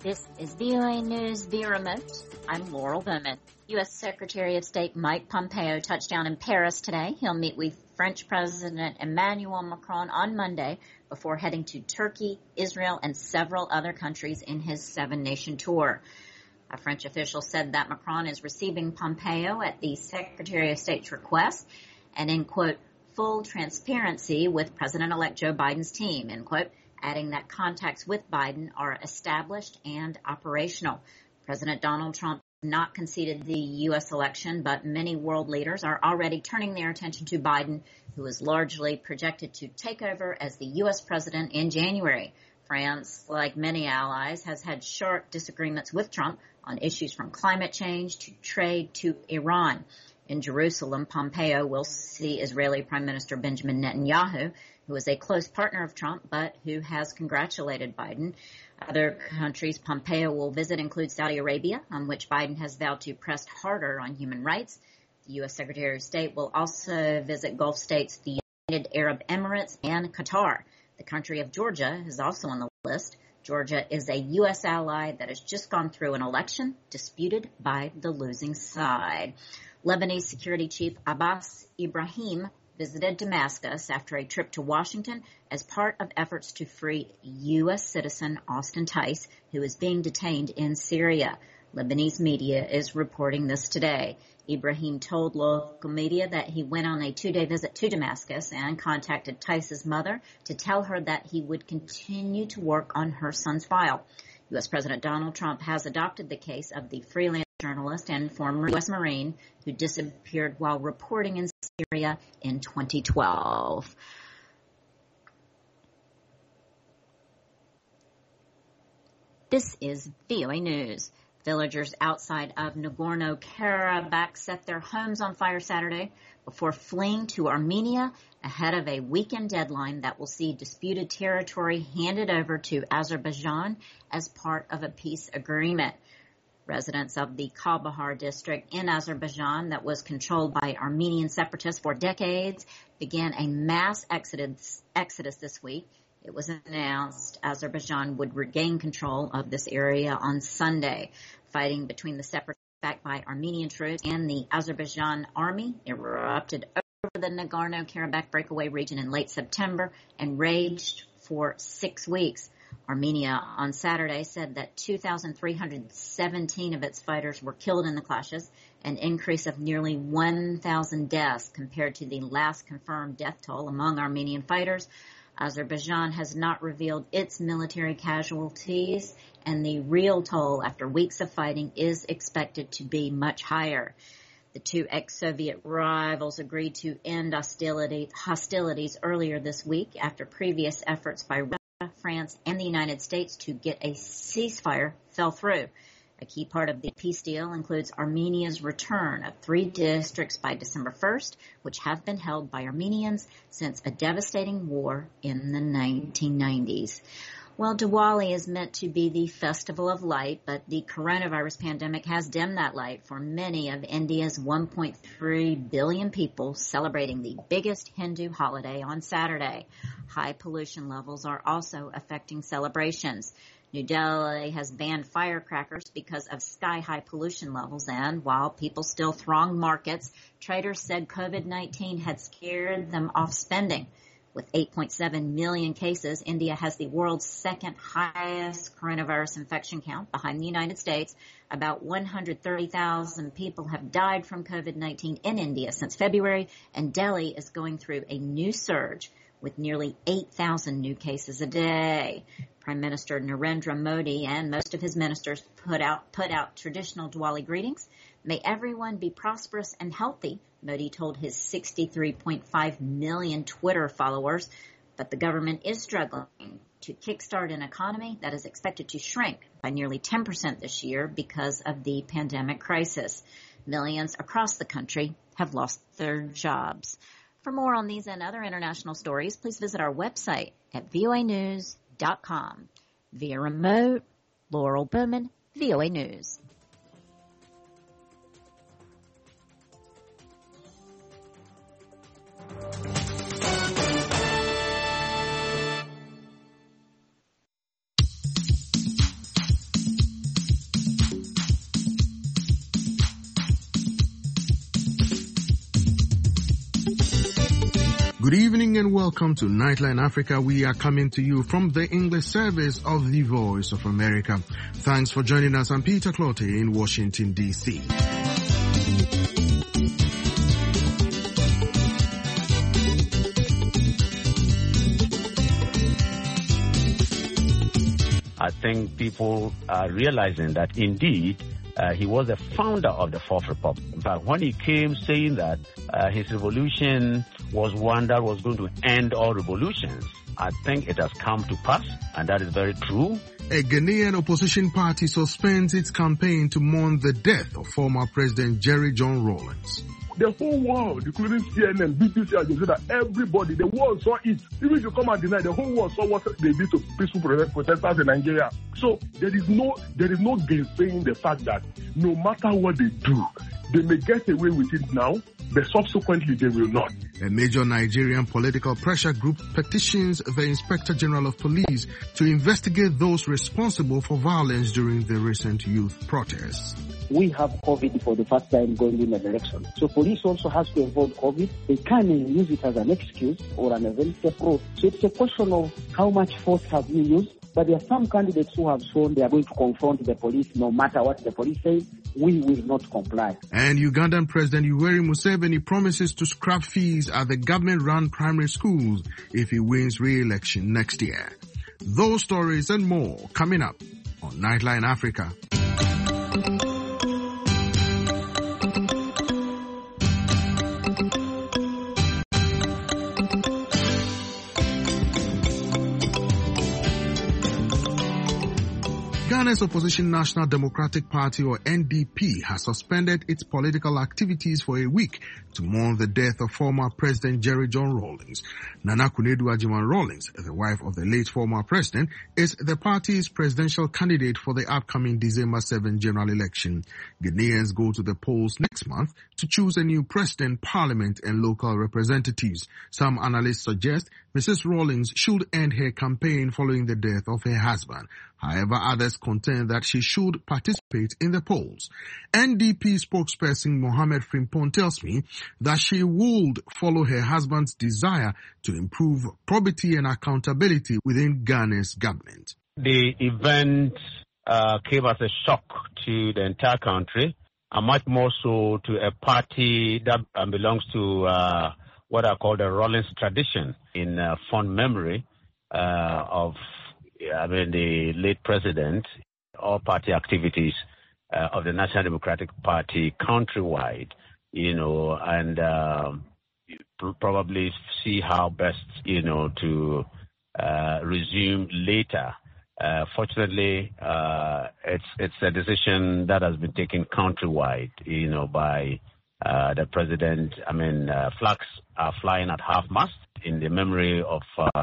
This is VOA News via remote. I'm Laurel Bowman. U.S. Secretary of State Mike Pompeo touched down in Paris today. He'll meet with French President Emmanuel Macron on Monday before heading to Turkey, Israel, and several other countries in his 7-nation tour. A French official said that Macron is receiving Pompeo at the Secretary of State's request and in, quote, full transparency with President-elect Joe Biden's team, end quote, adding that contacts with Biden are established and operational. President Donald Trump has not conceded the U.S. election, but many world leaders are already turning their attention to Biden, who is largely projected to take over as the U.S. president in January. France, like many allies, has had sharp disagreements with Trump on issues from climate change to trade to Iran. In Jerusalem, Pompeo will see Israeli Prime Minister Benjamin Netanyahu, who is a close partner of Trump, but who has congratulated Biden. Other countries Pompeo will visit include Saudi Arabia, on which Biden has vowed to press harder on human rights. The U.S. Secretary of State will also visit Gulf states, the United Arab Emirates, and Qatar. The country of Georgia is also on the list. Georgia is a U.S. ally that has just gone through an election disputed by the losing side. Lebanese Security Chief Abbas Ibrahim visited Damascus after a trip to Washington as part of efforts to free U.S. citizen Austin Tice, who is being detained in Syria. Lebanese media is reporting this today. Ibrahim told local media that he went on a 2-day visit to Damascus and contacted Tice's mother to tell her that he would continue to work on her son's file. U.S. President Donald Trump has adopted the case of the freelance journalist and former U.S. Marine who disappeared while reporting in Syria in 2012. This is VOA News. Villagers outside of Nagorno-Karabakh set their homes on fire Saturday before fleeing to Armenia ahead of a weekend deadline that will see disputed territory handed over to Azerbaijan as part of a peace agreement. Residents of the Kalbahar district in Azerbaijan that was controlled by Armenian separatists for decades began a mass exodus this week. It was announced Azerbaijan would regain control of this area on Sunday. Fighting between the separatists backed by Armenian troops and the Azerbaijan army erupted over the Nagorno-Karabakh breakaway region in late September and raged for 6 weeks. Armenia on Saturday said that 2,317 of its fighters were killed in the clashes, an increase of nearly 1,000 deaths compared to the last confirmed death toll among Armenian fighters. Azerbaijan has not revealed its military casualties, and the real toll after weeks of fighting is expected to be much higher. The two ex-Soviet rivals agreed to end hostilities earlier this week after previous efforts by Russia, France, and the United States to get a ceasefire fell through. A key part of the peace deal includes Armenia's return of 3 districts by December 1st, which have been held by Armenians since a devastating war in the 1990s. Well, Diwali is meant to be the festival of light, but the coronavirus pandemic has dimmed that light for many of India's 1.3 billion people celebrating the biggest Hindu holiday on Saturday. High pollution levels are also affecting celebrations. New Delhi has banned firecrackers because of sky-high pollution levels, and while people still throng markets, traders said COVID-19 had scared them off spending. With 8.7 million cases, India has the world's second highest coronavirus infection count behind the United States. About 130,000 people have died from COVID-19 in India since February, and Delhi is going through a new surge with nearly 8,000 new cases a day. Prime Minister Narendra Modi and most of his ministers put out traditional Diwali greetings. May everyone be prosperous and healthy, Modi told his 63.5 million Twitter followers. But the government is struggling to kickstart an economy that is expected to shrink by nearly 10% this year because of the pandemic crisis. Millions across the country have lost their jobs. For more on these and other international stories, please visit our website at voanews.com. Via remote, Laurel Bowman, VOA News. Good evening and welcome to Nightline Africa. We are coming to you from the English service of the Voice of America. Thanks for joining us. I'm Peter Clote in Washington, D.C. I think people are realizing that indeed he was the founder of the Fourth Republic. In fact, when he came saying that his revolution was one that was going to end all revolutions, I think it has come to pass, and that is very true. A Ghanaian opposition party suspends its campaign to mourn the death of former President Jerry John Rawlings. The whole world, including CNN, BBC, Al Jazeera, everybody, the world saw it. Even if you come and deny, the whole world saw what they did to peaceful protesters in Nigeria. So there is no gainsaying the fact that no matter what they do, they may get away with it now, but subsequently they will not. A major Nigerian political pressure group petitions the Inspector General of Police to investigate those responsible for violence during the recent youth protests. We have COVID for the first time going in an election. So police also has to avoid COVID. They can't use it as an excuse or an event approach. So it's a question of how much force have you used. But there are some candidates who have shown they are going to confront the police no matter what the police say. We will not comply. And Ugandan President Yoweri Museveni promises to scrap fees at the government-run primary schools if he wins re-election next year. Those stories and more coming up on Nightline Africa. Ghana's opposition National Democratic Party, or NDP, has suspended its political activities for a week to mourn the death of former President Jerry John Rawlings. Nana Akufo-Addo Rawlings, the wife of the late former president, is the party's presidential candidate for the upcoming December 7 general election. Ghanaians go to the polls next month to choose a new president, parliament, and local representatives. Some analysts suggest Mrs. Rawlings should end her campaign following the death of her husband. However, others contend that she should participate in the polls. NDP spokesperson Mohammed Frimpong tells me that she would follow her husband's desire to improve probity and accountability within Ghana's government. The event came as a shock to the entire country, and much more so to a party that belongs to what I call the Rawlings tradition, in fond memory of the late president. All party activities of the National Democratic Party countrywide, and probably see how best, to resume later. Fortunately, it's a decision that has been taken countrywide, by the president. Flags are flying at half-mast in the memory of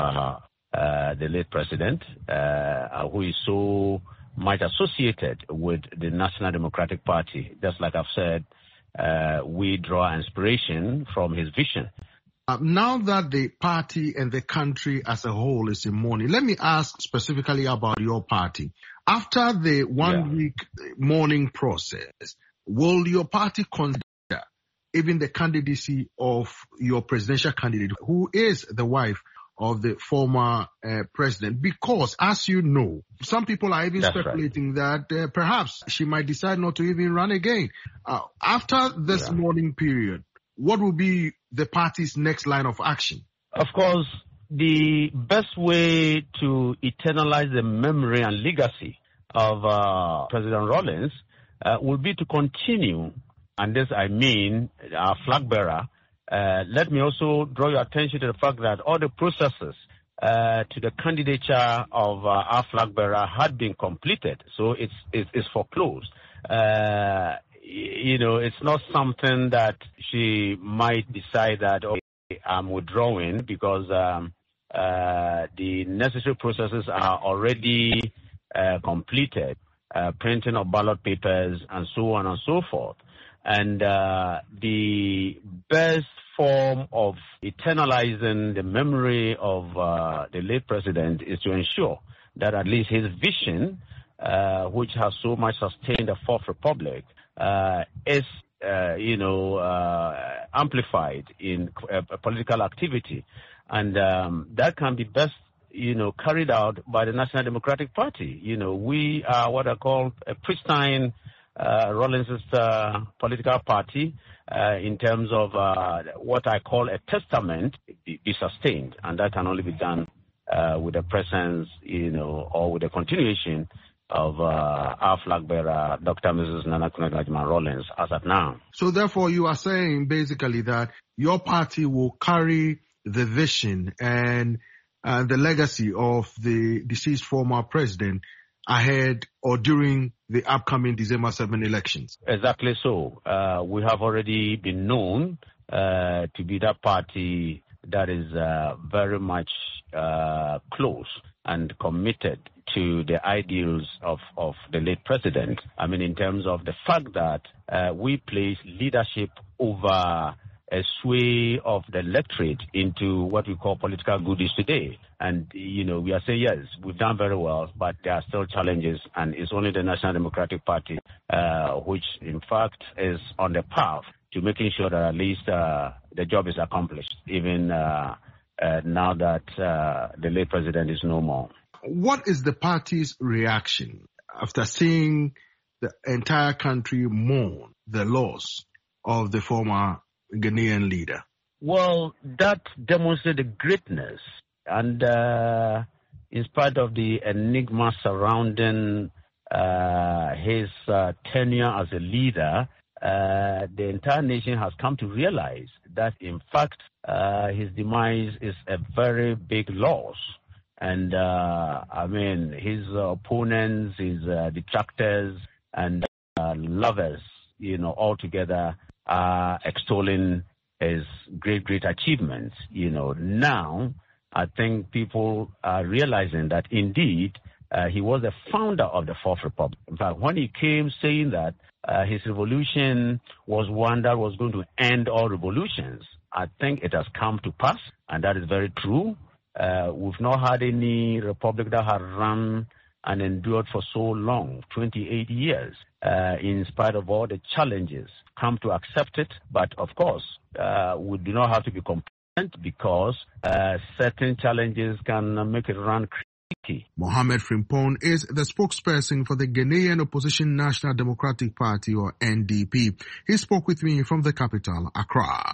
the late president, who is so much associated with the National Democratic Party. Just like I've said, we draw inspiration from his vision. Now that the party and the country as a whole is in mourning, let me ask specifically about your party. After the one-week mourning process, will your party consider even the candidacy of your presidential candidate, who is the wife of the former president? Because, as you know, some people are even speculating that perhaps she might decide not to even run again. After this mourning period, what will be the party's next line of action? Of course, the best way to eternalize the memory and legacy of President Rawlings will be to continue, and this I mean our flag bearer. Let me also draw your attention to the fact that all the processes to the candidature of our flag bearer had been completed, so it's foreclosed. It's not something that she might decide that, okay, I'm withdrawing, because the necessary processes are already completed, printing of ballot papers and so on and so forth. And the best form of eternalizing the memory of the late president is to ensure that at least his vision, which has so much sustained the Fourth Republic, is amplified in political activity. And that can be best, carried out by the National Democratic Party. We are what I call a pristine Rawlings' political party in terms of what I call a testament be sustained. And that can only be done with the presence, or with the continuation of our flag bearer, Dr. Mrs. Nana Akunedu Agyeman-Rawlings, as at now. So therefore, you are saying basically that your party will carry the vision and the legacy of the deceased former president ahead or during the upcoming December 7 elections. Exactly so. We have already been known to be that party that is very much close and committed to the ideals of the late president. I mean, in terms of the fact that we place leadership over a sway of the electorate into what we call political goodies today. And, we are saying, yes, we've done very well, but there are still challenges, and it's only the National Democratic Party which, in fact, is on the path to making sure that at least the job is accomplished, even now that the late president is no more. What is the party's reaction after seeing the entire country mourn the loss of the former Ghanaian leader? Well, that demonstrates the greatness, and in spite of the enigma surrounding his tenure as a leader, the entire nation has come to realize that, in fact, his demise is a very big loss. And, his opponents, his detractors and lovers, all together are extolling his great achievements. Now I think people are realizing that indeed he was the founder of the Fourth Republic. In fact, when he came saying that his revolution was one that was going to end all revolutions, I think it has come to pass, and that is very true. We've not had any republic that has run and endured for so long, 28 years, in spite of all the challenges. Come to accept it, but of course, we do not have to be complacent because certain challenges can make it run crazy. Mohammed Frimpong is the spokesperson for the Ghanaian Opposition National Democratic Party, or NDP. He spoke with me from the capital, Accra.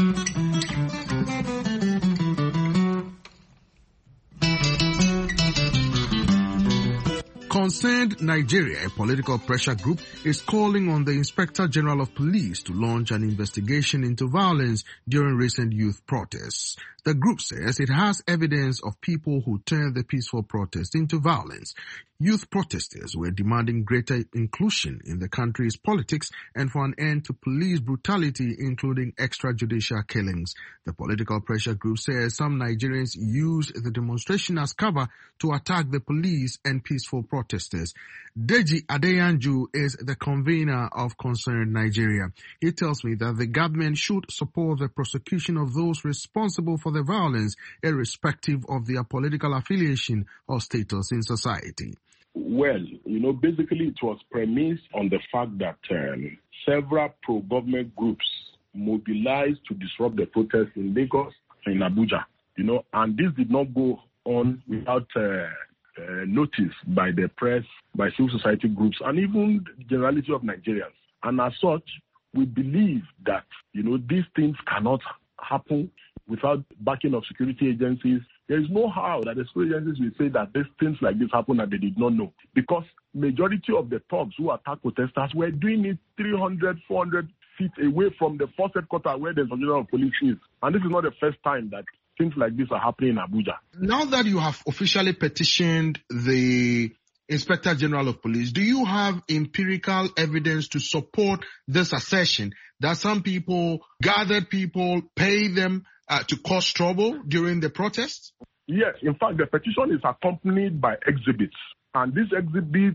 Concerned Nigeria, a political pressure group, is calling on the Inspector General of Police to launch an investigation into violence during recent youth protests. The group says it has evidence of people who turned the peaceful protest into violence. Youth protesters were demanding greater inclusion in the country's politics and for an end to police brutality, including extrajudicial killings. The political pressure group says some Nigerians used the demonstration as cover to attack the police and peaceful protesters. Deji Adeyanju is the convener of Concerned Nigeria. He tells me that the government should support the prosecution of those responsible for the violence, irrespective of their political affiliation or status in society. Well, basically it was premised on the fact that several pro-government groups mobilized to disrupt the protests in Lagos and in Abuja, and this did not go on without notice by the press, by civil society groups, and even the generality of Nigerians. And as such, we believe that, these things cannot happen without backing of security agencies. There is no how that the security agencies will say that these things like this happen and they did not know. Because majority of the thugs who attack protesters were doing it 300, 400 feet away from the first headquarters where the Inspector General of Police is. And this is not the first time that things like this are happening in Abuja. Now that you have officially petitioned the Inspector General of Police, do you have empirical evidence to support this assertion that some people gathered people, pay them to cause trouble during the protests? Yes. In fact, the petition is accompanied by exhibits. And these exhibits,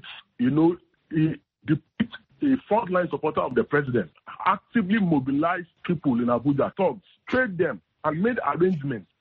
depict a frontline supporter of the president, actively mobilized people in Abuja, thugs, trained them, and made arrangements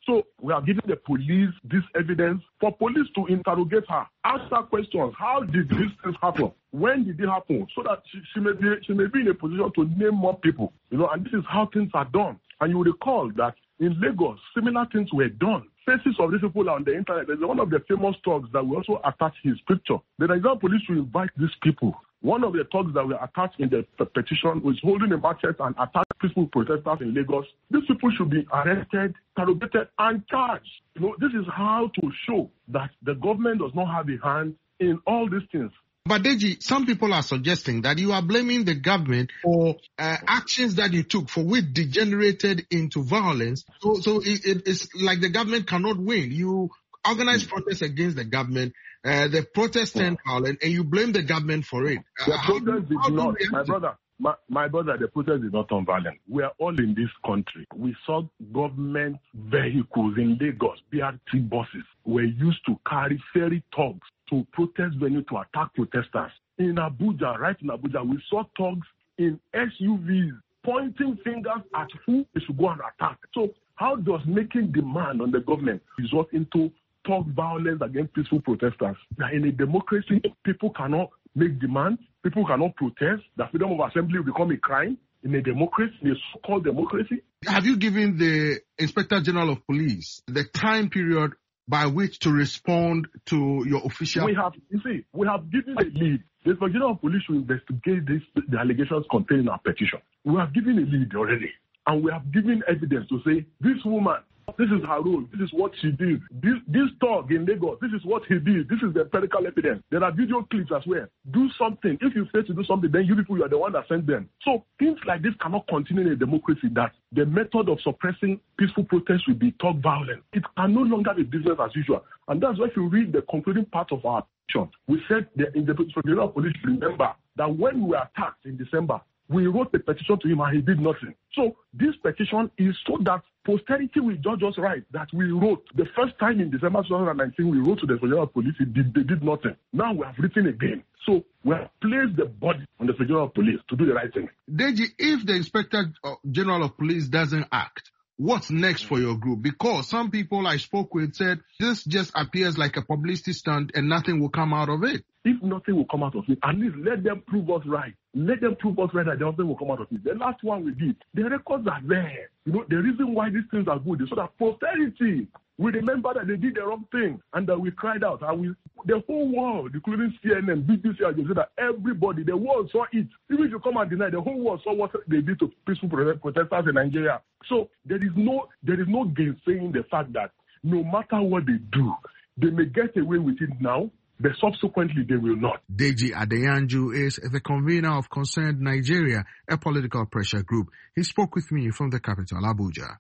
So we are giving the police this evidence for police to interrogate her, ask her questions. How did these things happen? When did it happen? So that she may be in a position to name more people. And this is how things are done. And you will recall that in Lagos, similar things were done. Faces of these people are on the internet. There's one of the famous thugs that we also attached his picture. The Nigerian police should invite these people. One of the thugs that were attached in the petition was holding a machete and attacked peaceful protesters in Lagos. These people should be arrested, interrogated, and charged. This is how to show that the government does not have a hand in all these things. But Deji, some people are suggesting that you are blaming the government for actions that you took for which degenerated into violence. So it's like the government cannot win. You organize protests against the government, the protests turned violent, and you blame the government for it. The protest did not, my brother, the protest is not violent. We are all in this country. We saw government vehicles in Lagos, BRT buses, were used to carry ferry thugs to protest venue to attack protesters. In Abuja, right in Abuja, we saw thugs in SUVs pointing fingers at who they should go and attack. So how does making demand on the government result into thug violence against peaceful protesters? Now, in a democracy, people cannot make demands, people cannot protest, that freedom of assembly will become a crime in a democracy, in a so-called democracy. Have you given the Inspector General of Police the time period by which to respond to your official? We have given a lead. The Inspector General of Police should investigate the allegations contained in our petition. We have given a lead already, and we have given evidence to say, this woman, this is her role. This is what she did. This thug in Lagos, this is what he did. This is the empirical evidence. There are video clips as well. Do something. If you fail to do something, then you people, you are the one that sent them. So things like this cannot continue in a democracy, that the method of suppressing peaceful protests will be thug violence. It can no longer be business as usual. And that's why if you read the concluding part of our petition, we said in the General Police, remember that when we were attacked in December, we wrote the petition to him and he did nothing. So this petition is so that posterity will judge us right, that we wrote. The first time in December 2019, we wrote to the Federal Police, they did nothing. Now we have written again. So we have placed the body on the Federal Police to do the right thing. Deji, if the Inspector General of Police doesn't act, what's next for your group? Because some people I spoke with said this just appears like a publicity stunt and nothing will come out of it. If nothing will come out of it, at least let them prove us right. Let them prove us right that nothing will come out of it. The last one we did, the records are there. The reason why these things are good is so that posterity will remember that they did the wrong thing and that we cried out. And the whole world, including CNN, BBC, Al Jazeera, everybody, the world saw it. Even if you come and deny, the whole world saw what they did to peaceful protesters in Nigeria. So there is no gainsaying the fact that no matter what they do, they may get away with it now, but subsequently they will not. Deji Adeyanju is the convener of Concerned Nigeria, a political pressure group. He spoke with me from the capital, Abuja.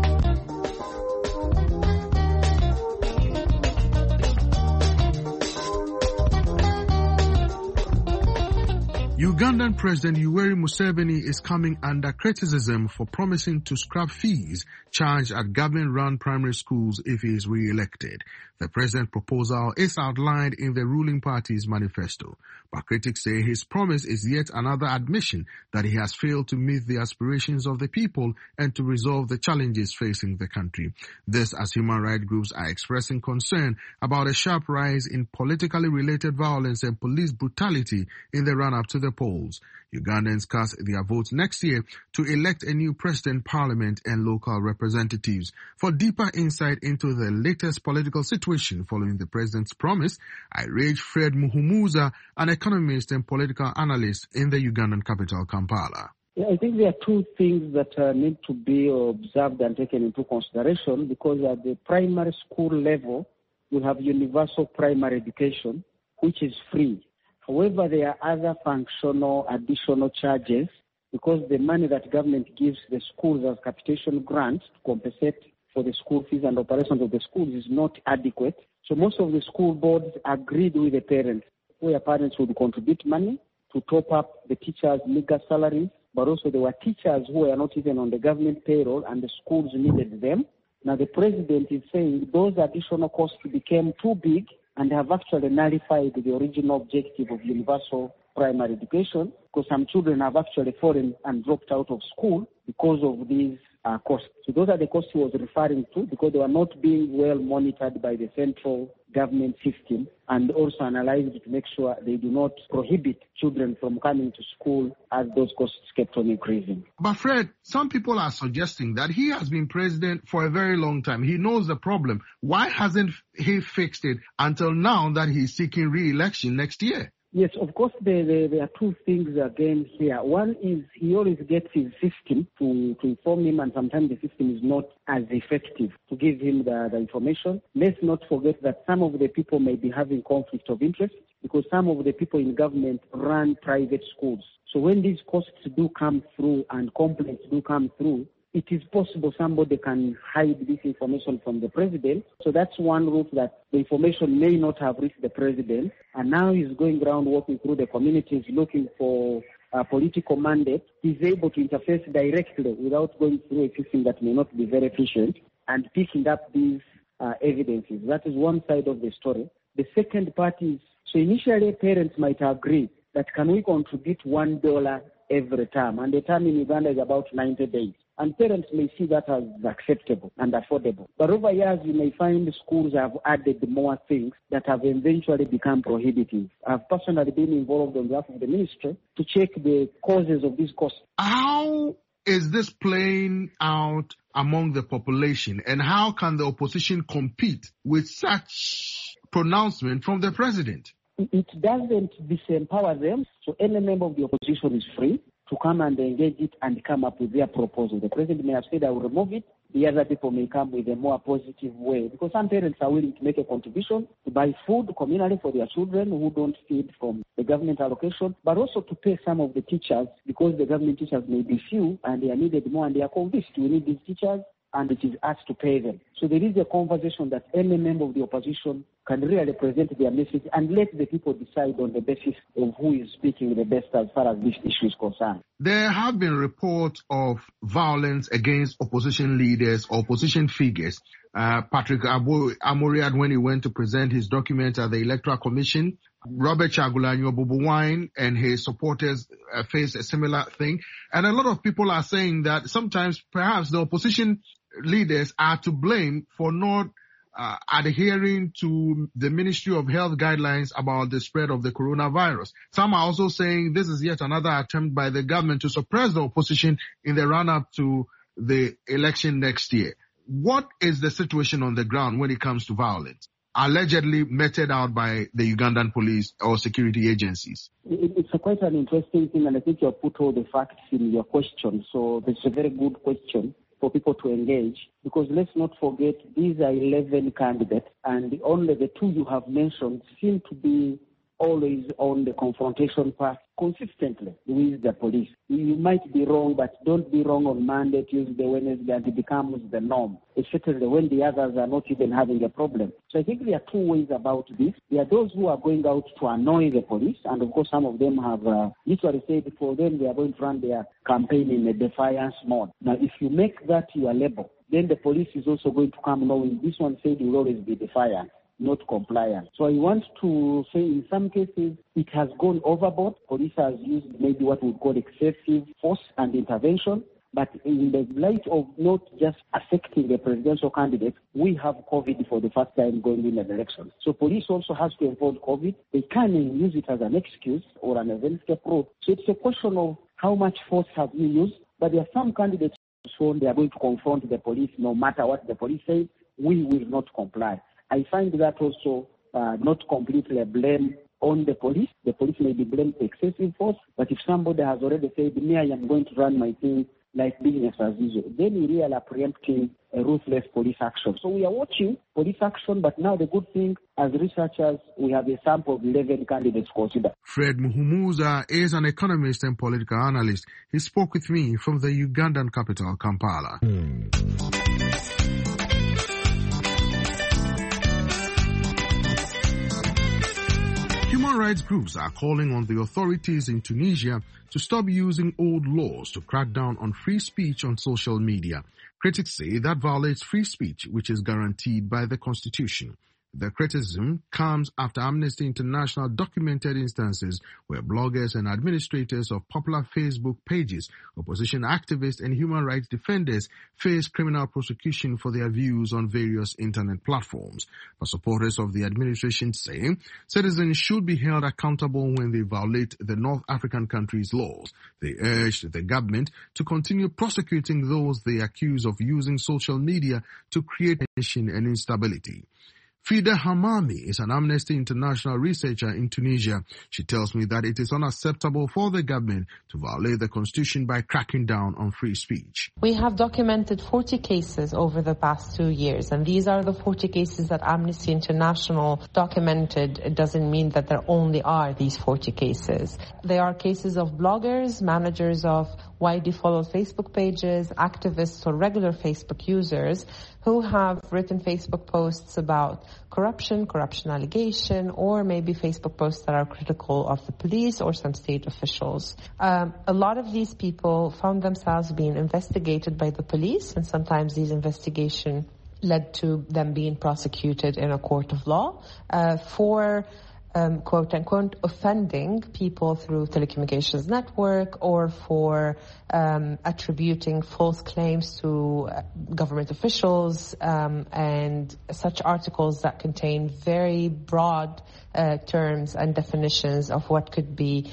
Ugandan President Yoweri Museveni is coming under criticism for promising to scrap fees charged at government-run primary schools if he is re-elected. The president's proposal is outlined in the ruling party's manifesto, but critics say his promise is yet another admission that he has failed to meet the aspirations of the people and to resolve the challenges facing the country. This as human rights groups are expressing concern about a sharp rise in politically related violence and police brutality in the run-up to the polls. Ugandans cast their votes next year to elect a new president, parliament, and local representatives. For deeper insight into the latest political situation following the president's promise, I urge Fred Muhumuza, an economist and political analyst in the Ugandan capital, Kampala. Yeah, I think there are two things that need to be observed and taken into consideration, because at the primary school level, we have universal primary education, which is free. However, there are other functional additional charges, because the money that government gives the schools as capitation grants to compensate for the school fees and operations of the schools is not adequate. So most of the school boards agreed with the parents, where parents would contribute money to top up the teachers' meager salaries, but also there were teachers who were not even on the government payroll and the schools needed them. Now the president is saying those additional costs became too big and have actually nullified the original objective of universal primary education, because some children have actually fallen and dropped out of school because of these costs. So those are the costs he was referring to because they were not being well monitored by the central government system and also analyzed to make sure they do not prohibit children from coming to school as those costs kept on increasing. But Fred, some people are suggesting that he has been president for a very long time. He knows the problem. Why hasn't he fixed it until now that he's seeking re-election next year? Yes, of course, there are two things again here. One is he always gets his system to inform him, and sometimes the system is not as effective to give him the information. Let's not forget that some of the people may be having conflict of interest because some of the people in government run private schools. So when these costs do come through and complaints do come through, it is possible somebody can hide this information from the president. So that's one route that the information may not have reached the president. And now he's going around working through the communities looking for a political mandate. He's able to interface directly without going through a system that may not be very efficient and picking up these evidences. That is one side of the story. The second part is, so initially parents might agree that can we contribute $1 every term? And the term in Uganda is about 90 days. And parents may see that as acceptable and affordable. But over years, you may find schools have added more things that have eventually become prohibitive. I've personally been involved on behalf of the ministry to check the causes of these costs. How is this playing out among the population, and how can the opposition compete with such pronouncement from the president? It doesn't disempower them, so any member of the opposition is free to come and engage it and come up with their proposal. The president may have said, I will remove it. The other people may come with a more positive way because some parents are willing to make a contribution to buy food communally for their children who don't feed from the government allocation, but also to pay some of the teachers because the government teachers may be few and they are needed more and they are convinced we need these teachers and it is us to pay them. So there is a conversation that any member of the opposition can really present their message and let the people decide on the basis of who is speaking the best as far as this issue is concerned. There have been reports of violence against opposition leaders, opposition figures. Patrick Amuriat, when he went to present his documents at the Electoral Commission, Robert Chagulanyi Bobi Wine and his supporters face a similar thing. And a lot of people are saying that sometimes perhaps the opposition leaders are to blame for not adhering to the Ministry of Health guidelines about the spread of the coronavirus. Some are also saying this is yet another attempt by the government to suppress the opposition in the run-up to the election next year. What is the situation on the ground when it comes to violence, allegedly meted out by the Ugandan police or security agencies? It's quite an interesting thing, and I think you have put all the facts in your question. So it's a very good question for people to engage, because let's not forget these are 11 candidates, and only the two you have mentioned seem to be always on the confrontation path consistently with the police. You might be wrong, but don't be wrong on Monday, Tuesday, Wednesday, and it becomes the norm, especially when the others are not even having a problem. So I think there are two ways about this. There are those who are going out to annoy the police, and of course some of them have literally said for them they are going to run their campaign in a defiance mode. Now, if you make that your label, then the police is also going to come knowing this one said will always be defiant, not compliant. So I want to say in some cases it has gone overboard. Police has used maybe what we call excessive force and intervention. But in the light of not just affecting the presidential candidate, we have COVID for the first time going in an election. So police also has to avoid COVID. They can't use it as an excuse or an escape route. So it's a question of how much force have you used. But there are some candidates shown they are going to confront the police no matter what the police say. We will not comply. I find that also not completely a blame on the police. The police may be blamed for excessive force, but if somebody has already said, me, I am going to run my thing like business as usual, then we really are preempting a ruthless police action. So we are watching police action, but now the good thing, as researchers, we have a sample of 11 candidates considered. Fred Muhumuza is an economist and political analyst. He spoke with me from the Ugandan capital, Kampala. Human rights groups are calling on the authorities in Tunisia to stop using old laws to crack down on free speech on social media. Critics say that violates free speech, which is guaranteed by the constitution. The criticism comes after Amnesty International documented instances where bloggers and administrators of popular Facebook pages, opposition activists and human rights defenders face criminal prosecution for their views on various internet platforms. But supporters of the administration say citizens should be held accountable when they violate the North African country's laws. They urged the government to continue prosecuting those they accuse of using social media to create tension and instability. Fida Hamami is an Amnesty International researcher in Tunisia. She tells me that it is unacceptable for the government to violate the constitution by cracking down on free speech. We have documented 40 cases over the past 2 years, and these are the 40 cases that Amnesty International documented. It doesn't mean that there only are these 40 cases. They are cases of bloggers, managers of widely followed Facebook pages, activists or regular Facebook users who have written Facebook posts about corruption allegation, or maybe Facebook posts that are critical of the police or some state officials. A lot of these people found themselves being investigated by the police, and sometimes these investigations led to them being prosecuted in a court of law for quote-unquote offending people through telecommunications network, or for attributing false claims to government officials, and such articles that contain very broad terms and definitions of what could be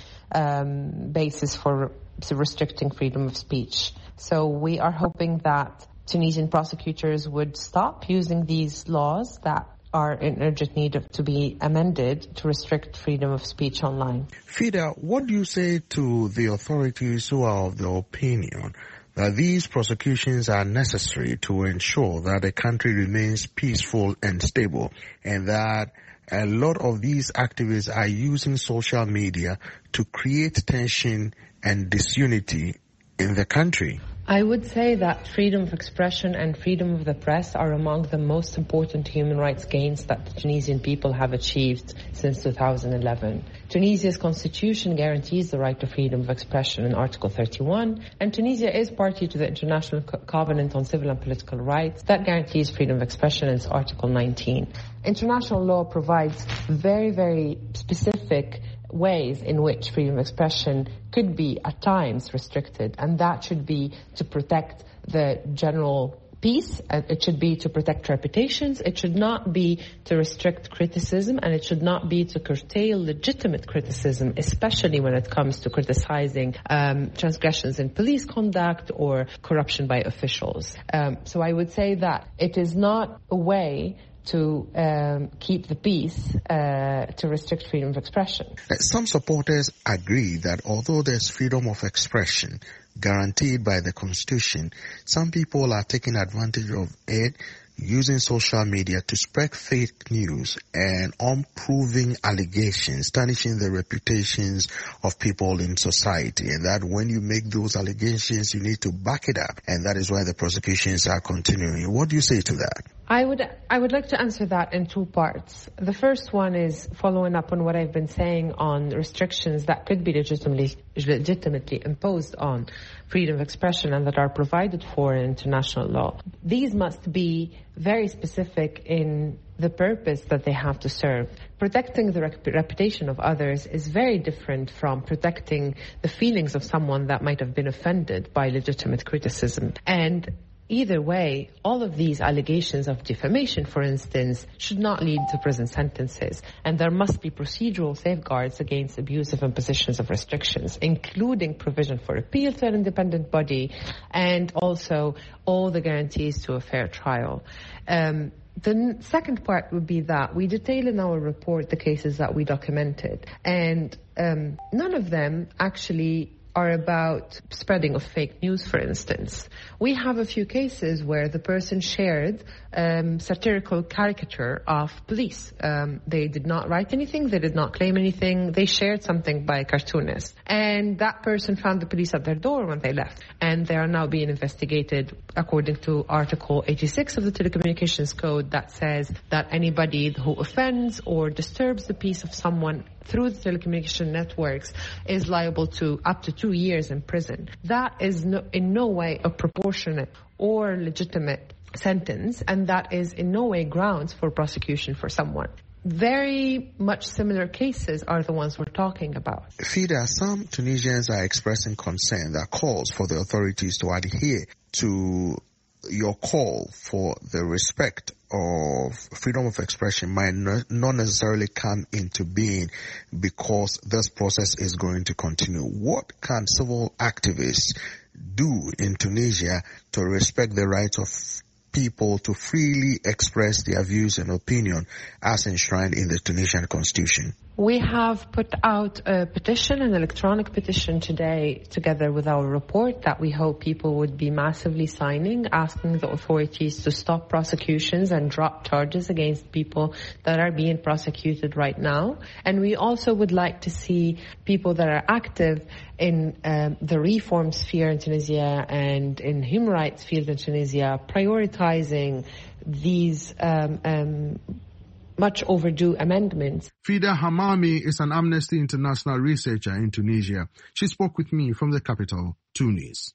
basis for restricting freedom of speech. So we are hoping that Tunisian prosecutors would stop using these laws that are in urgent need to be amended to restrict freedom of speech online. Fida, what do you say to the authorities who are of the opinion that these prosecutions are necessary to ensure that the country remains peaceful and stable, and that a lot of these activists are using social media to create tension and disunity in the country? I would say that freedom of expression and freedom of the press are among the most important human rights gains that the Tunisian people have achieved since 2011. Tunisia's constitution guarantees the right to freedom of expression in Article 31, and Tunisia is party to the International Covenant on Civil and Political Rights that guarantees freedom of expression in its Article 19. International law provides very, very specific ways in which freedom of expression could be at times restricted, and that should be to protect the general peace, it should be to protect reputations, it should not be to restrict criticism, and it should not be to curtail legitimate criticism, especially when it comes to criticizing transgressions in police conduct or corruption by officials. So I would say that it is not a way to keep the peace, to restrict freedom of expression. Some supporters agree that although there's freedom of expression guaranteed by the Constitution, some people are taking advantage of it, using social media to spread fake news and unproven allegations, tarnishing the reputations of people in society. And that when you make those allegations, you need to back it up. And that is why the prosecutions are continuing. What do you say to that? I would like to answer that in two parts. The first one is following up on what I've been saying on restrictions that could be legitimately imposed on freedom of expression and that are provided for in international law. These must be very specific in the purpose that they have to serve. Protecting the reputation of others is very different from protecting the feelings of someone that might have been offended by legitimate criticism. And either way, all of these allegations of defamation, for instance, should not lead to prison sentences. And there must be procedural safeguards against abusive impositions of restrictions, including provision for appeal to an independent body and also all the guarantees to a fair trial. The second part would be that we detail in our report the cases that we documented, and none of them actually are about spreading of fake news, for instance. We have a few cases where the person shared satirical caricature of police. They did not write anything, they did not claim anything, they shared something by a cartoonist. And that person found the police at their door when they left. And they are now being investigated according to Article 86 of the Telecommunications Code that says that anybody who offends or disturbs the peace of someone through the telecommunication networks is liable to up to 2 years in prison. That is in no way a proportionate or legitimate sentence, and that is in no way grounds for prosecution for someone. Very much similar cases are the ones we're talking about. Fida, some Tunisians are expressing concern that calls for the authorities to adhere to your call for the respect of freedom of expression might not necessarily come into being because this process is going to continue. What can civil activists do in Tunisia to respect the rights of people to freely express their views and opinion as enshrined in the Tunisian constitution? We have put out a petition, an electronic petition today, together with our report that we hope people would be massively signing, asking the authorities to stop prosecutions and drop charges against people that are being prosecuted right now. And we also would like to see people that are active in the reform sphere in Tunisia and in human rights field in Tunisia prioritizing these much overdue amendments. Fida Hamami is an Amnesty International researcher in Tunisia. She spoke with me from the capital, Tunis.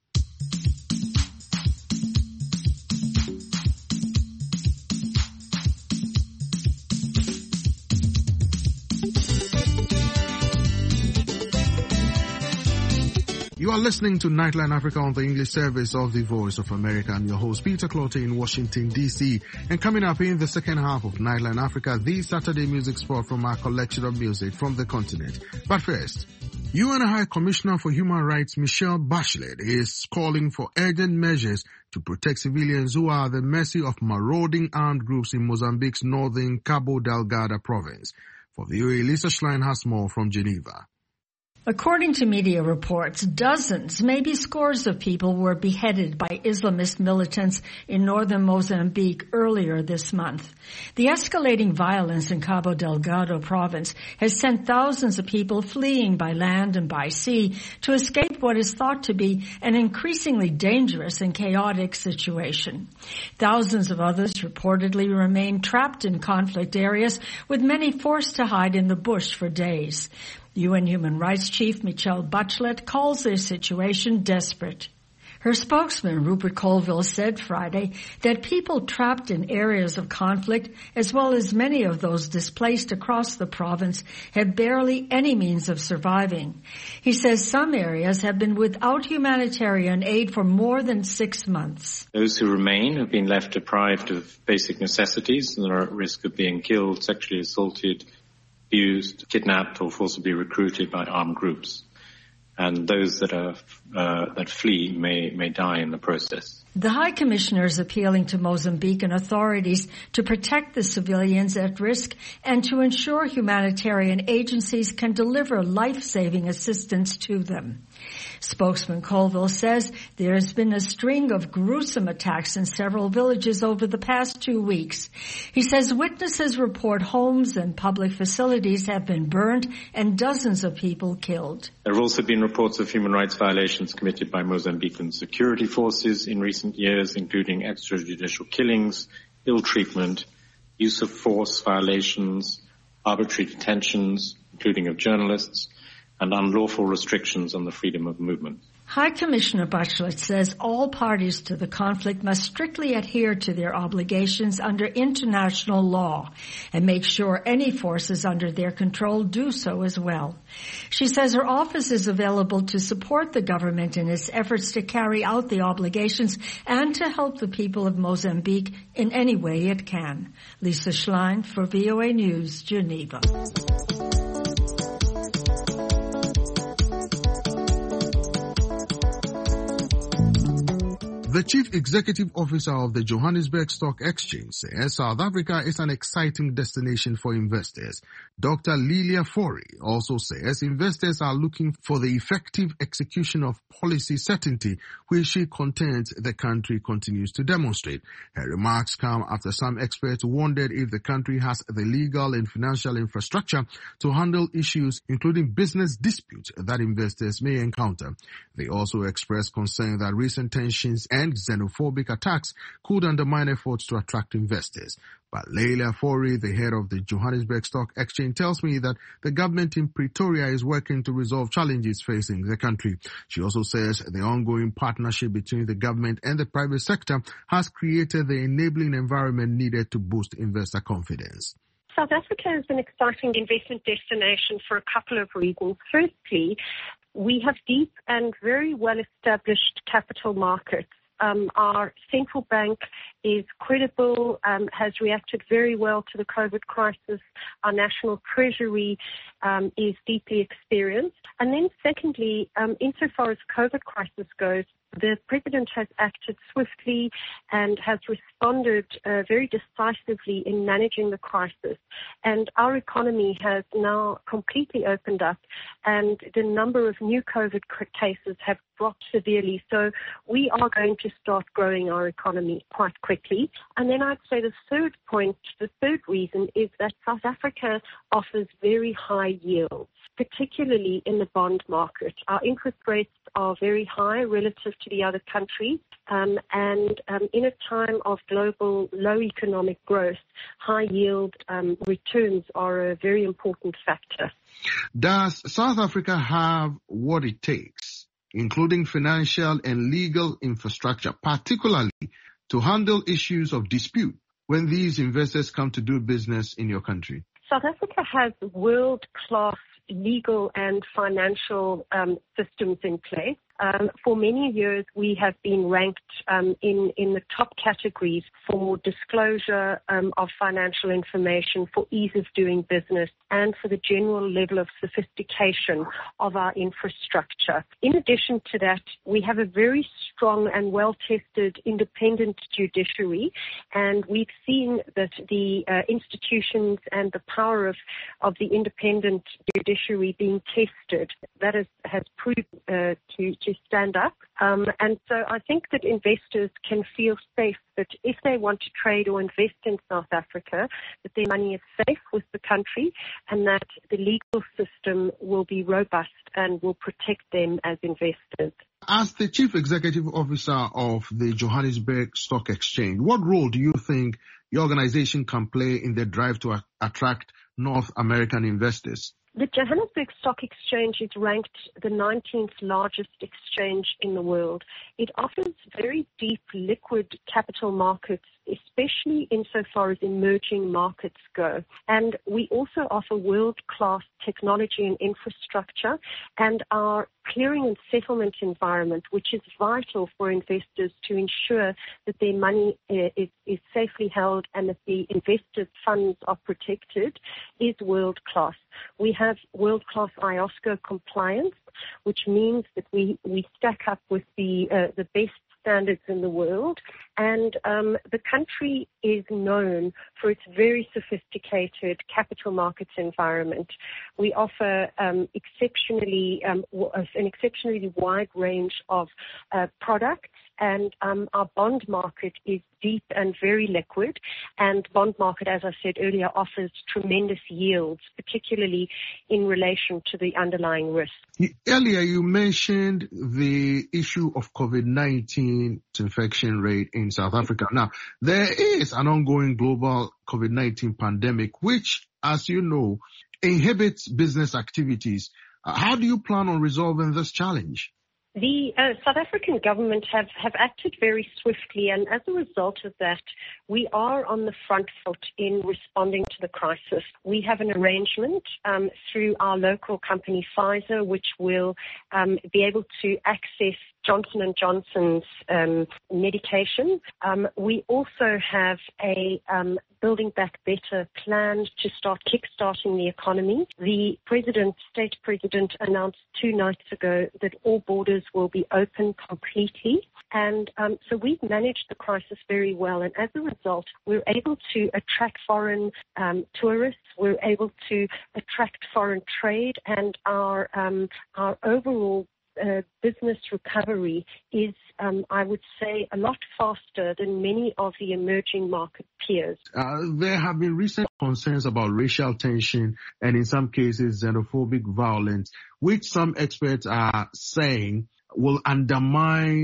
You are listening to Nightline Africa on the English service of the Voice of America. I'm your host, Peter Clotte in Washington, D.C. And coming up in the second half of Nightline Africa, the Saturday music spot from our collection of music from the continent. But first, UN High Commissioner for Human Rights Michelle Bachelet is calling for urgent measures to protect civilians who are at the mercy of marauding armed groups in Mozambique's northern Cabo Delgado province. For VOA, Lisa Schlein has more from Geneva. According to media reports, dozens, maybe scores of people were beheaded by Islamist militants in northern Mozambique earlier this month. The escalating violence in Cabo Delgado province has sent thousands of people fleeing by land and by sea to escape what is thought to be an increasingly dangerous and chaotic situation. Thousands of others reportedly remain trapped in conflict areas, with many forced to hide in the bush for days. UN Human Rights Chief Michelle Bachelet calls their situation desperate. Her spokesman, Rupert Colville, said Friday that people trapped in areas of conflict, as well as many of those displaced across the province, have barely any means of surviving. He says some areas have been without humanitarian aid for more than 6 months. Those who remain have been left deprived of basic necessities and are at risk of being killed, sexually assaulted, abused, kidnapped, or forcibly recruited by armed groups. And those that flee may die in the process. The High Commissioner is appealing to Mozambican authorities to protect the civilians at risk and to ensure humanitarian agencies can deliver life-saving assistance to them. Spokesman Colville says there has been a string of gruesome attacks in several villages over the past 2 weeks. He says witnesses report homes and public facilities have been burned and dozens of people killed. There have also been reports of human rights violations committed by Mozambican security forces in recent years, including extrajudicial killings, ill treatment, use of force violations, arbitrary detentions, including of journalists, and unlawful restrictions on the freedom of movement. High Commissioner Bachelet says all parties to the conflict must strictly adhere to their obligations under international law and make sure any forces under their control do so as well. She says her office is available to support the government in its efforts to carry out the obligations and to help the people of Mozambique in any way it can. Lisa Schlein for VOA News, Geneva. The Chief Executive Officer of the Johannesburg Stock Exchange says South Africa is an exciting destination for investors. Dr. Lilia Fourie also says investors are looking for the effective execution of policy certainty, which she contends the country continues to demonstrate. Her remarks come after some experts wondered if the country has the legal and financial infrastructure to handle issues, including business disputes that investors may encounter. They also expressed concern that recent tensions and and xenophobic attacks could undermine efforts to attract investors. But Leila Fori, the head of the Johannesburg Stock Exchange, tells me that the government in Pretoria is working to resolve challenges facing the country. She also says the ongoing partnership between the government and the private sector has created the enabling environment needed to boost investor confidence. South Africa is an exciting investment destination for a couple of reasons. Firstly, we have deep and very well-established capital markets. Our central bank is credible, has reacted very well to the COVID crisis. Our national treasury is deeply experienced. And then secondly, insofar as COVID crisis goes, the president has acted swiftly and has responded very decisively in managing the crisis. And our economy has now completely opened up, and the number of new COVID cases have dropped severely. So we are going to start growing our economy quite quickly. And then I'd say the third reason is that South Africa offers very high yields, particularly in the bond market. Our interest rates are very high relative to the other countries, and in a time of global low economic growth, high yield returns are a very important factor. Does South Africa have what it takes, including financial and legal infrastructure, particularly to handle issues of dispute when these investors come to do business in your country? South Africa has world-class legal and financial systems in place. For many years, we have been ranked in the top categories for disclosure of financial information, for ease of doing business, and for the general level of sophistication of our infrastructure. In addition to that, we have a very strong and well-tested independent judiciary, and we've seen that the institutions and the power of the independent judiciary being tested, that has proved to stand up. And so I think that investors can feel safe that if they want to trade or invest in South Africa, that their money is safe with the country and that the legal system will be robust and will protect them as investors. As the Chief Executive Officer of the Johannesburg Stock Exchange, what role do you think your organization can play in the drive to attract North American investors? The Johannesburg Stock Exchange is ranked the 19th largest exchange in the world. It offers very deep liquid capital markets, especially insofar as emerging markets go. And we also offer world-class technology and infrastructure, and our clearing and settlement environment, which is vital for investors to ensure that their money is safely held and that the investors' funds are protected, is world-class. We have world-class IOSCO compliance, which means that we stack up with the best standards in the world, and the country is known for its very sophisticated capital markets environment. We offer an exceptionally wide range of products, and our bond market is deep and very liquid, and bond market, as I said earlier, offers tremendous yields, particularly in relation to the underlying risk. Earlier, you mentioned the issue of COVID-19 infection rate in South Africa. Now, there is an ongoing global COVID-19 pandemic, which, as you know, inhibits business activities. How do you plan on resolving this challenge? The South African government have acted very swiftly, and as a result of that, we are on the front foot in responding to the crisis. We have an arrangement through our local company Pfizer, which will be able to access Johnson & Johnson's medication. We also have a Building Back Better plan to start kickstarting the economy. The state president announced 2 nights ago that all borders will be open completely. And so we've managed the crisis very well. And as a result, we're able to attract foreign tourists. We're able to attract foreign trade, and our overall business recovery is, I would say, a lot faster than many of the emerging market peers. There have been recent concerns about racial tension and in some cases xenophobic violence, which some experts are saying will undermine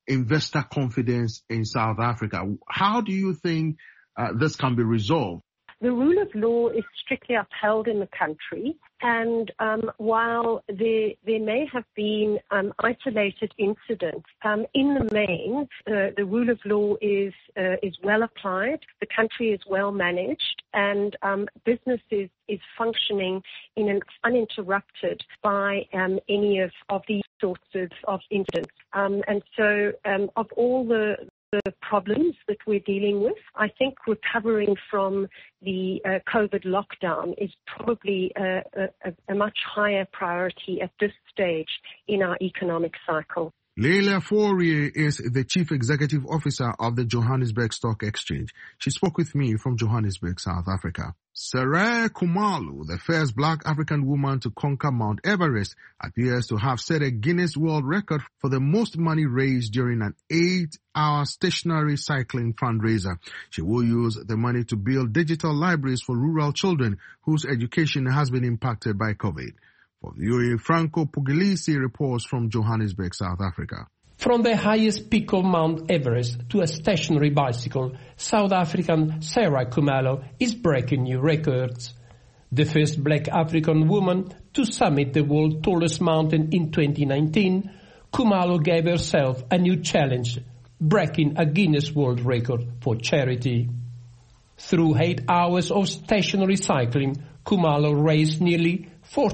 investor confidence in South Africa. How do you think this can be resolved? The rule of law is strictly upheld in the country, and while there may have been isolated incidents, in the main, the rule of law is well applied, the country is well managed, and business is functioning in an uninterrupted by any of these sorts of incidents. And so of all the problems that we're dealing with, I think recovering from the COVID lockdown is probably a much higher priority at this stage in our economic cycle. Leila Faurie is the Chief Executive Officer of the Johannesburg Stock Exchange. She spoke with me from Johannesburg, South Africa. Seretse Khumalo, the first black African woman to conquer Mount Everest, appears to have set a Guinness World Record for the most money raised during an 8-hour stationary cycling fundraiser. She will use the money to build digital libraries for rural children whose education has been impacted by COVID. For VOA, Franco Puglisi reports from Johannesburg, South Africa. From the highest peak of Mount Everest to a stationary bicycle, South African Seretse Khumalo is breaking new records. The first black African woman to summit the world's tallest mountain in 2019, Khumalo gave herself a new challenge, breaking a Guinness World Record for charity. Through 8 hours of stationary cycling, Khumalo raised nearly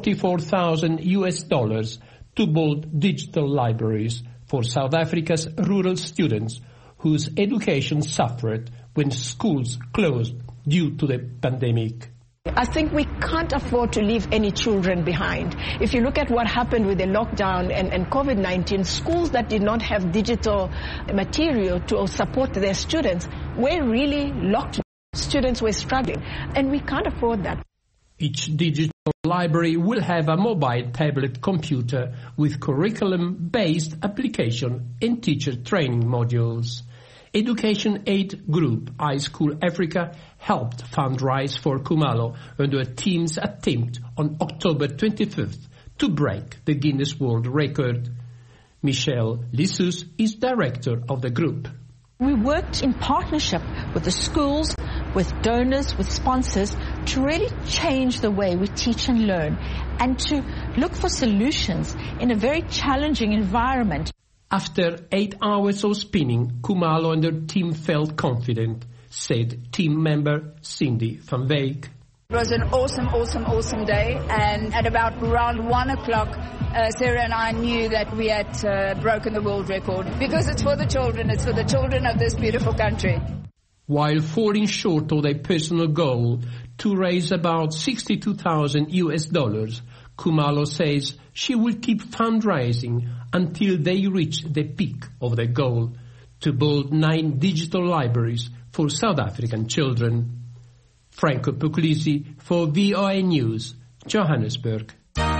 $44,000 to build digital libraries for South Africa's rural students whose education suffered when schools closed due to the pandemic. I think we can't afford to leave any children behind. If you look at what happened with the lockdown and COVID-19, schools that did not have digital material to support their students were really locked. Students were struggling, and we can't afford that. Each digital library will have a mobile tablet computer with curriculum-based application and teacher training modules. Education Aid Group iSchool Africa helped fundraise for Khumalo under a team's attempt on October 25th to break the Guinness World Record. Michelle Lissus is director of the group. We worked in partnership with the schools, with donors, with sponsors, to really change the way we teach and learn and to look for solutions in a very challenging environment. After 8 hours of spinning, Khumalo and her team felt confident, said team member Cindy van Wyk. It was an awesome day, and at about around 1 o'clock, Sarah and I knew that we had broken the world record because it's for the children of this beautiful country. While falling short of their personal goal to raise about $62,000, Khumalo says she will keep fundraising until they reach the peak of their goal to build 9 digital libraries for South African children. Franco Puglisi for VOA News, Johannesburg.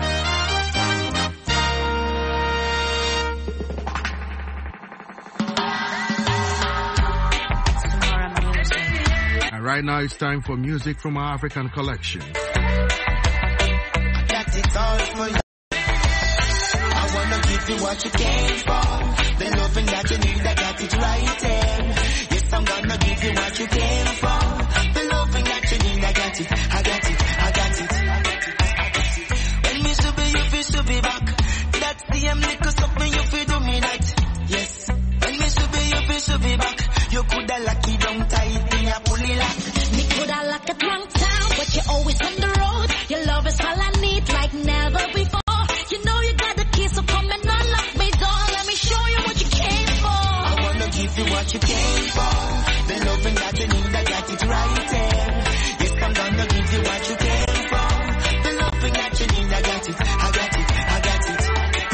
Right now it's time for music from our African collection. I got it all for you. I wanna give you what you came for. The loving that you need, I got it right there. Yes, I'm gonna give you what you came for. The loving that you need, I got it, I got it, I got it. When me should be, you feel should be back. That's the little something you feel do me that. Yes. When me should be, you feel should be back. You coulda lucky down tight in your pulley lock. Me coulda lock it wrong town, but you're always on the road. Your love is all I need like never before. You know you got the key, so come and unlock me door. Let me show you what you came for. I wanna give you what you came for. The loving that you need, I got it right there. Yes, I'm gonna give you what you came for. The loving that you need, I got it, I got it, I got it.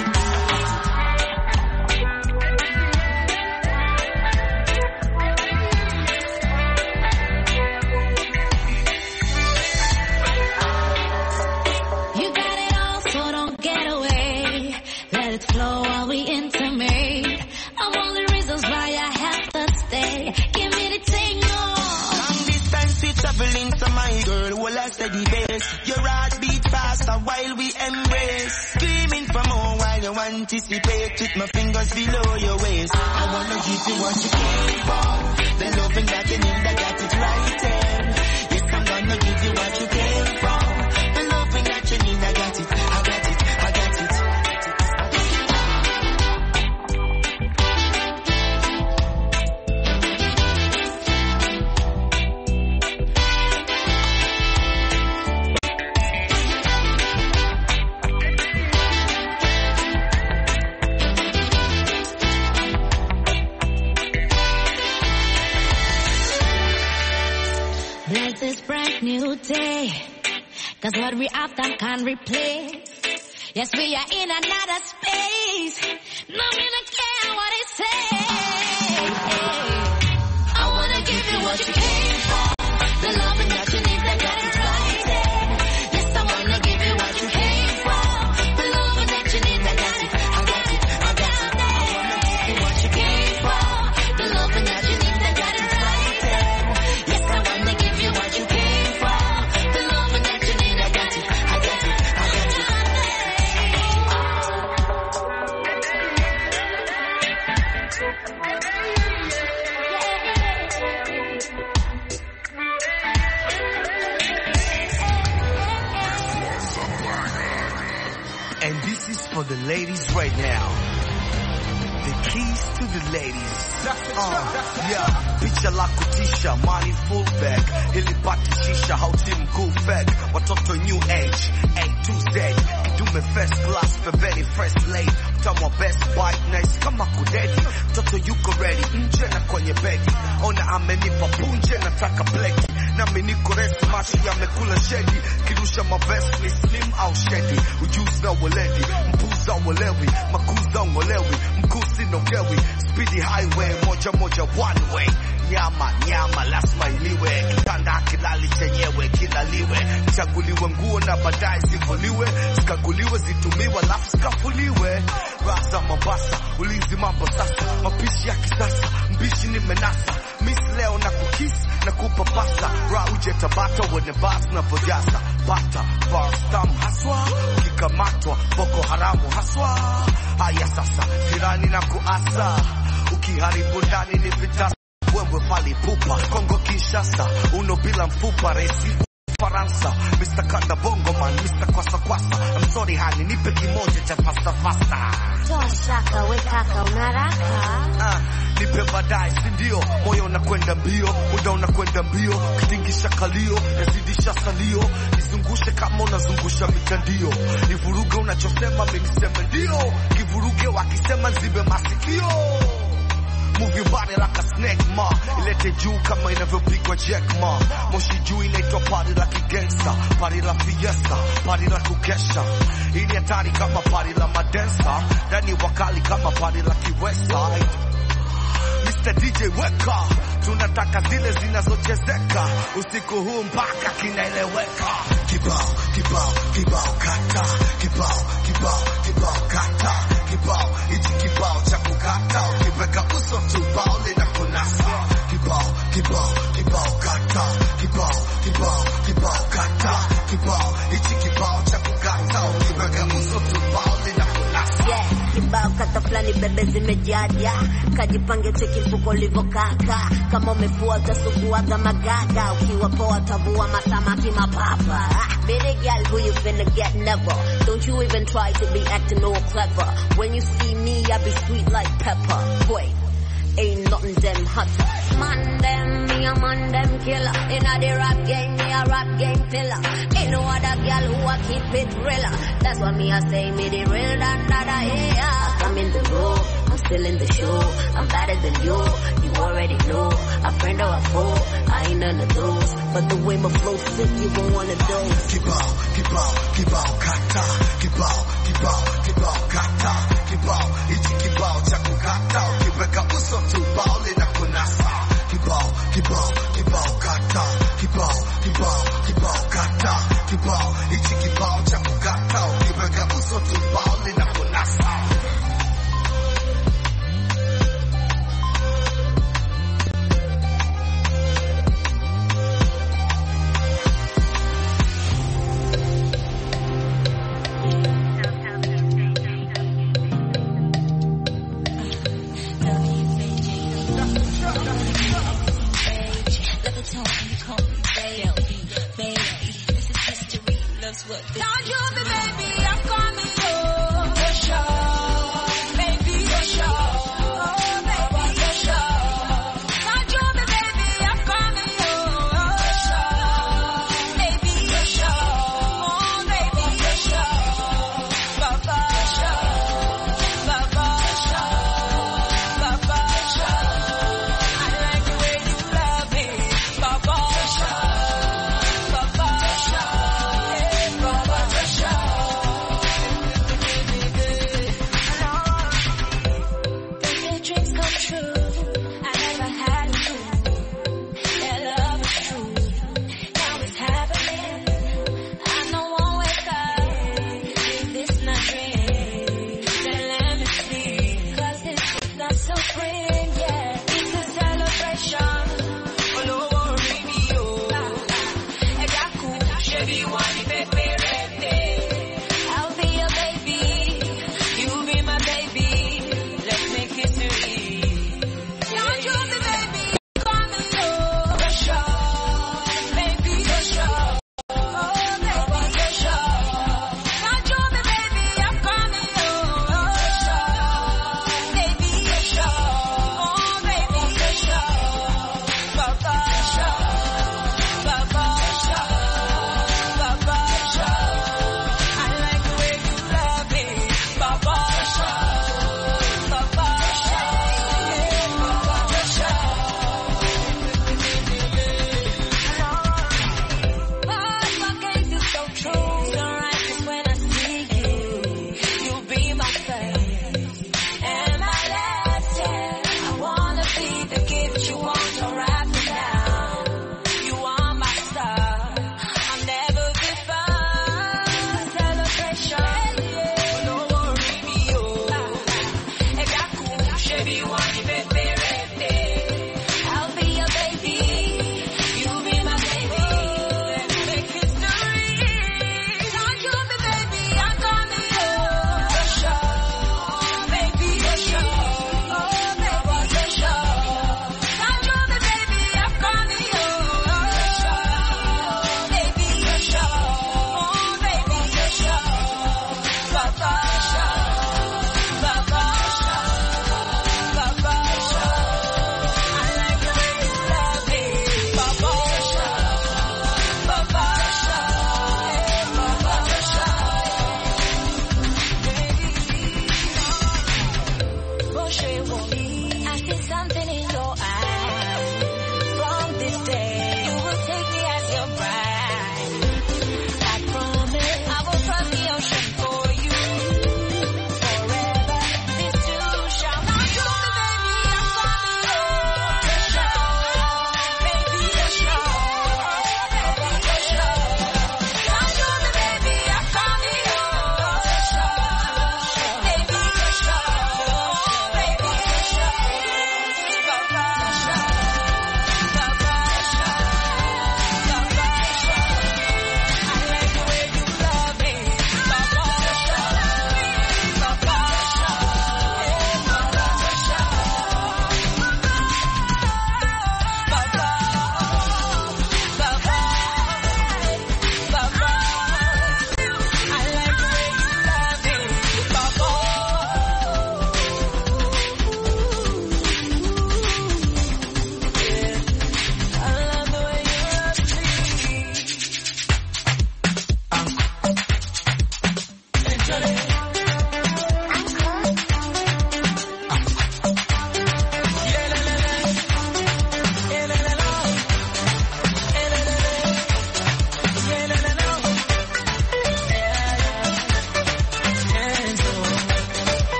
Flow while we intimate. I'm all the reasons why I have to stay. Give me the tingle. Long distance we traveling, so my girl, well I steady pace. Your heart beat faster while we embrace. Screaming for more while you want anticipate with my fingers below your waist. I wanna give you what you came for. The loving that you need, I got it right there. Yes, I'm gonna give you what you came for. The loving that you need, I got it, I got it, I got it. Bless this bright new day, 'cause what we often can't replace. Yes, we are in another space. No me don't care what they say. I wanna give you what you came for. The loving that you need, I got it right there. Yes, I wanna give you what you came for. The loving that you need, I got it, I got it, I got it. I wanna give you what you came for. The loving that you need, I got it right there. Yes, I wanna give you what you came for. The loving that you need, I got it, I got it, I got it. And this is for the ladies right now. The keys to the ladies. Yeah, picha la kutisha, money full bag. Hili pati shisha, hauti mkuu fag. Watoto new age, A to Z. Kidume first class, very fresh lady. Mtamwa best bite, nice kama kudedi. Mtoto yuko ready, nje na kwenye begi. Ona amenipa punje, nataka bleki. Nami niko resi, mashi yamekula shedi. Kirusha mavest ni slim au shedi. Ujuzi na weledi, mpuza walewi. Makuza ngolewi, mkusi nogewi. Speedy highway, moja moja one way. Nyama, nyama, lazima iliwe. Kitanda kilali chenyewe, kilaliwe. Chaguliwe nguo na baadaye zivuliwe. Zikaguliwe, zitumiwe, lafu zikafuliwe. Raza Mombasa, ulinzi mambo sasa. Mapishi ya kisasa, mbishi ni menasa. Miss leo na kukisi, na kupapasa. Ra uje Tabata, wene bas na vojasa. Bata, farstam haswa. Ukikamatwa, Boko Haramu haswa. Haya sasa, tirani na kuasa. Ukiharibu ndani ni vitasa. Wewe pali pupa, Kongo Kinshasa. Uno bila mfupa, resi Faransa. Mr. Kanda Bongo man, Mr. Kwasa Kwasa. I'm sorry honey, nipe kimoja cha fasta fasta. Toa shaka, we kaka, unaraka. Nipe baadaye, sindio? Moyo unakwenda mbio, muda unakwenda mbio. Kitingisha kalio, yazidisha salio. Nizungushe kama unazungusha mitandio. Nivuruge unachosema, mimi niseme ndio. Kivuruge wakisema zibe masikio. Move your body like a snake, ma. Ilete juu kama inavyopigwa jack, ma. Moshi juu inaitwa party like a gangster. Party la fiesta, party la kukesha. Hii ni hatari kama party la madensa. Ndani wakali kama party la kiwestside. Mr. DJ weka, tunataka zile zinazochezeka. Usiku huu mpaka kinaeleweka. Kibao, kibao, kibao kata. Kibao, kibao, kibao kata. Kibao, hichi kibao cha kukata. Ukiweka uso tu bao linakunasa. Kibao, kibao, kibao kata. Kibao, kibao, kibao kata. Kibao, hichi kibao cha kukata. Ukiweka uso tu bao linakunasa. Yeah, kibao kata flani bebe zimejaja. Kajipange cheki mfuko livokaka. Kama umefua utasuguaga magaga. Ukiwa poa tavua masamaki mapapa. Baby girl, who you finna get never. Don't you even try to be acting all clever. When you see me, I be sweet like pepper. Wait, ain't nothing them hotter. Man them, me a man them killer. Inna the rap game, me a rap game pillar. Ain't no other girl who I keep it realer. That's why me I say me the real than that yeah. I'm in the room, I'm still in the show. I'm better than you already know. A friend or a foe, I ain't none of those. But the way my flow sick, you won't wanna do. Kibao, kibao, kibao kata. Kibao, kibao, kibao kata. Kibao, hichi kibao cha kukata. Ukiweka uso tu bao linakunasa. Kibao, kibao, kibao kata. Kibao, kibao, kibao kata. Kibao, hichi kibao cha kukata. Ukiweka uso tu bao linakunasa.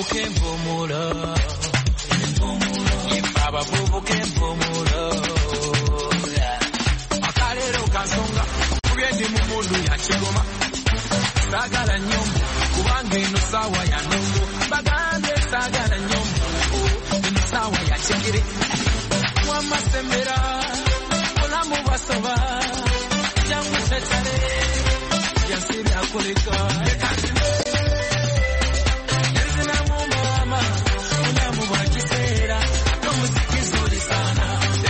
Sagala nyombo kubanga ino sawa ya nongo bagambe sagala nyombo ino sawa ya chingiri wamasembera olamu basaba jangu chatare yansiri akoleka nezina mama olamu bakisera tomuziki zuri sana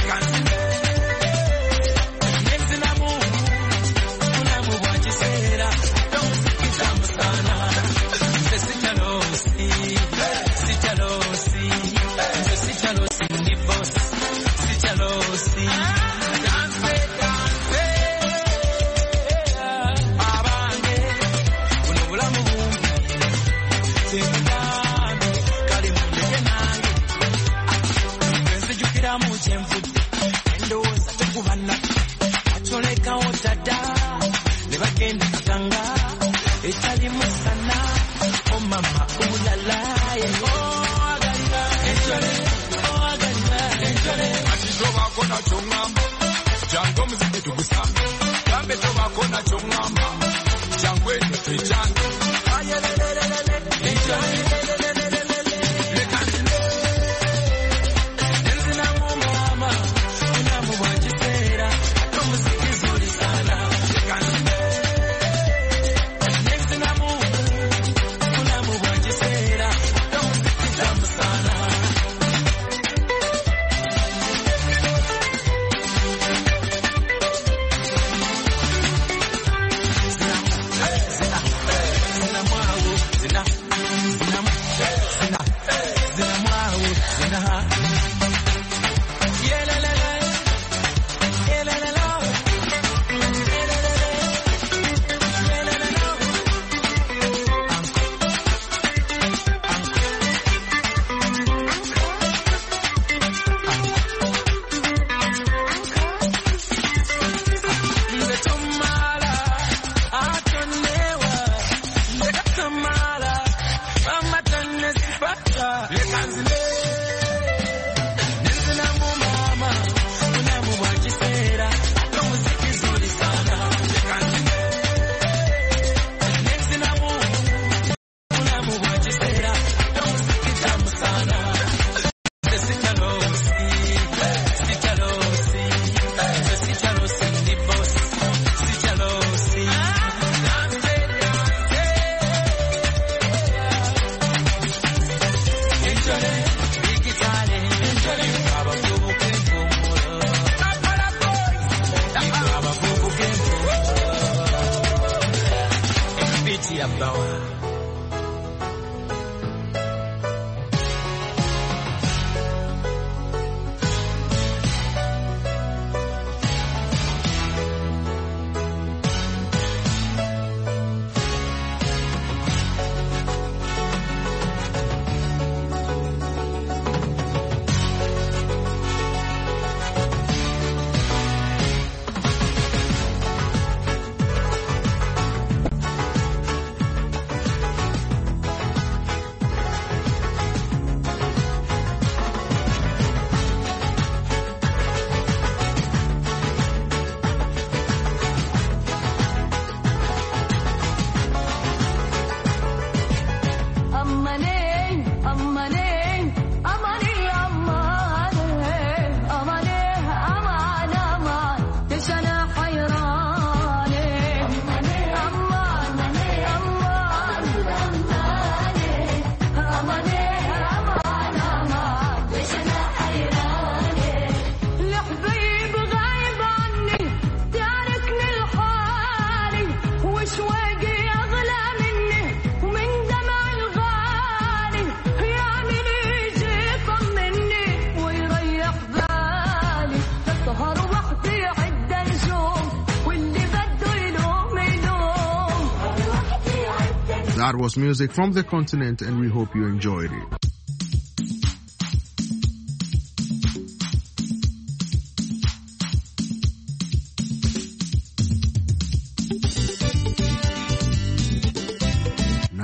That was music from the continent, and we hope you enjoyed it.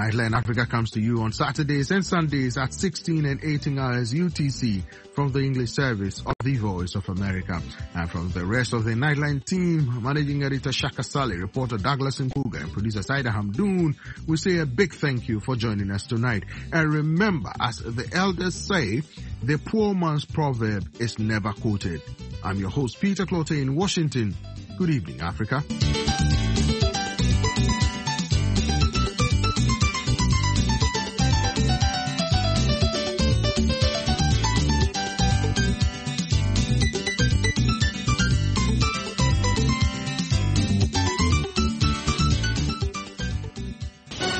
Nightline Africa comes to you on Saturdays and Sundays at 16 and 18 hours UTC from the English service of the Voice of America. And from the rest of the Nightline team, Managing Editor Shaka Saleh, reporter Douglas Nkuga, and producer Saida Hamdoon, we say a big thank you for joining us tonight. And remember, as the elders say, the poor man's proverb is never quoted. I'm your host, Peter Clote in Washington. Good evening, Africa.